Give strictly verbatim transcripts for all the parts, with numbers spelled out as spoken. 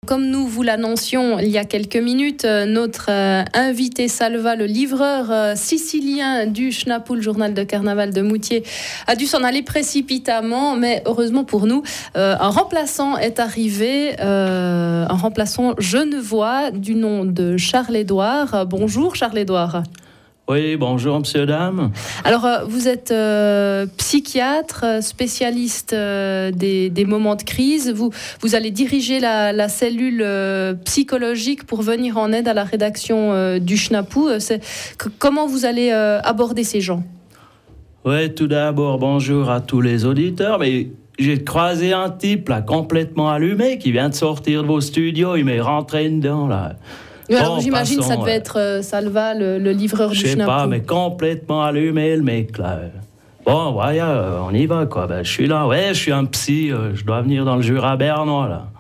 comme nous vous l'annoncions il y a quelques minutes, notre euh, invité Salva, le livreur euh, sicilien du Schnappou, le journal de carnaval de Moutier, a dû s'en aller précipitamment, mais heureusement pour nous, euh, un remplaçant est arrivé, euh, un remplaçant genevois du nom de Charles-Édouard. Bonjour Charles-Édouard. Oui, bonjour, monsieur, dame. Alors, euh, vous êtes euh, psychiatre, spécialiste euh, des, des moments de crise. Vous, vous allez diriger la, la cellule euh, psychologique pour venir en aide à la rédaction euh, du Schnappou. C'est, que, comment vous allez euh, aborder ces gens ? Oui, tout d'abord, bonjour à tous les auditeurs. Mais j'ai croisé un type là, complètement allumé qui vient de sortir de vos studios. Il m'est rentré dedans, là. Alors, bon, j'imagine que ça devait ouais. être euh, Salva, le, le livreur du Schnappou. Je sais pas, mais complètement allumé, le mec, là. Bon, ouais, euh, on y va, quoi. Ben, je suis là, ouais, je suis un psy, euh, je dois venir dans le Jura bernois, là.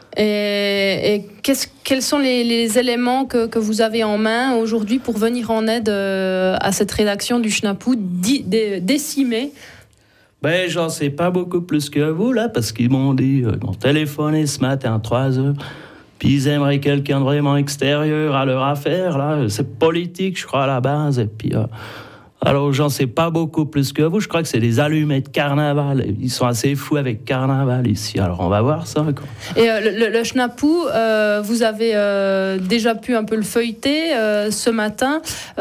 Et, et qu'est-ce, quels sont les, les éléments que, que vous avez en main aujourd'hui pour venir en aide euh, à cette rédaction du Schnappou di, dé, décimée ? Ben, j'en sais pas beaucoup plus que vous, là, parce qu'ils m'ont dit, euh, ils m'ont téléphoné ce matin à trois heures. Puis ils aimeraient quelqu'un de vraiment extérieur à leur affaire, là. C'est politique, je crois, à la base. Et puis, euh, alors, j'en sais pas beaucoup plus que vous. Je crois que c'est des allumés de carnaval. Ils sont assez fous avec carnaval ici. Alors, on va voir ça, quoi. Et euh, le, le Schnappou, euh, vous avez euh, déjà pu un peu le feuilleter euh, ce matin.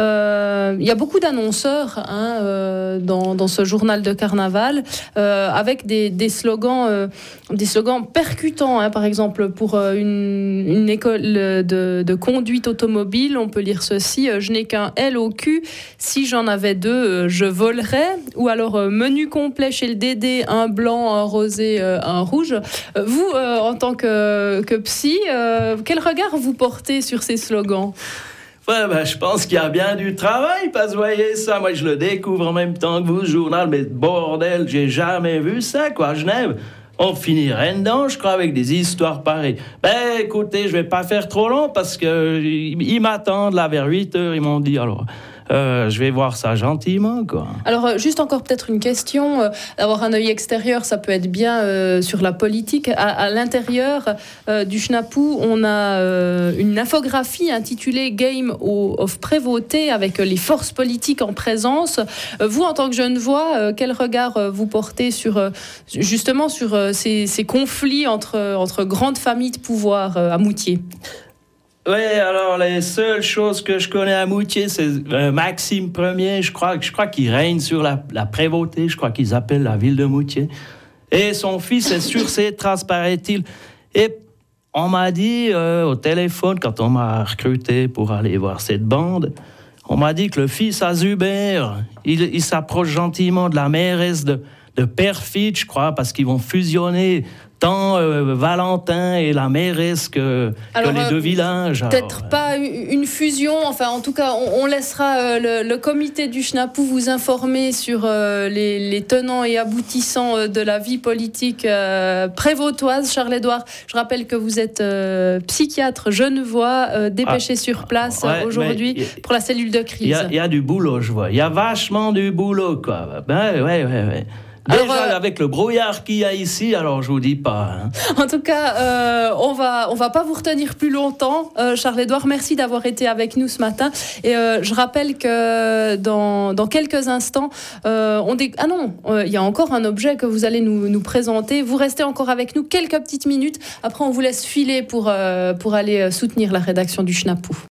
Euh, il y a beaucoup d'annonceurs hein, euh, dans, dans ce journal de carnaval, euh, avec des, des slogans, euh, des slogans percutants. Hein, par exemple, pour euh, une, une école de, de conduite automobile, on peut lire ceci euh, « Je n'ai qu'un L au cul. Si j'en avais deux, euh, je volerais. » Ou alors euh, « Menu complet chez le Dédé, un blanc, un rosé, euh, un rouge. » euh, Vous, euh, en tant que, que psy, euh, quel regard vous portez sur ces slogans ? Ouais, ben, je pense qu'il y a bien du travail, parce que vous voyez ça, moi je le découvre en même temps que vous, ce journal, mais bordel, j'ai jamais vu ça, quoi, à Genève. On finirait dedans, je crois, avec des histoires pareilles. Ben, écoutez, je vais pas faire trop long, parce que ils m'attendent, là, vers huit heures, ils m'ont dit, alors... Euh, je vais voir ça gentiment, quoi. Alors, euh, juste encore peut-être une question. Euh, avoir un œil extérieur, ça peut être bien euh, sur la politique. À, à l'intérieur euh, du Schnappou, on a euh, une infographie intitulée Game of Prévôté avec euh, les forces politiques en présence. Euh, vous, en tant que Genevois, euh, quel regard euh, vous portez sur, euh, justement sur euh, ces, ces conflits entre, entre grandes familles de pouvoir euh, à Moutier ? Oui, alors les seules choses que je connais à Moutier, c'est euh, Maxime Ier, je crois, je crois qu'il règne sur la, la prévôté, je crois qu'ils appellent la ville de Moutier. Et son fils est sur ses traces, paraît-il. Et on m'a dit euh, au téléphone, quand on m'a recruté pour aller voir cette bande, on m'a dit que le fils à Zuber, il, il s'approche gentiment de la mairesse de, de Perfit, je crois, parce qu'ils vont fusionner tant euh, Valentin et la mairesse que, alors, que les deux euh, villages. Peut-être alors, pas une fusion, enfin en tout cas on, on laissera euh, le, le comité du Schnappou vous informer sur euh, les, les tenants et aboutissants euh, de la vie politique euh, prévôtoise. Charles-Édouard, je rappelle que vous êtes euh, psychiatre genevois, euh, dépêché ah, sur place ouais, aujourd'hui a, pour la cellule de crise. Il y, y a du boulot, je vois. Il y a vachement du boulot, quoi. Ben, ouais, ouais, ouais. Déjà, alors, euh, avec le brouillard qu'il y a ici, alors je vous dis pas. Hein. En tout cas, euh, on va, on va pas vous retenir plus longtemps. Euh, Charles-Édouard, merci d'avoir été avec nous ce matin. Et euh, je rappelle que dans, dans quelques instants, euh, on dé... ah non, il euh, y a encore un objet que vous allez nous, nous présenter. Vous restez encore avec nous quelques petites minutes. Après, on vous laisse filer pour, euh, pour aller soutenir la rédaction du Schnappou.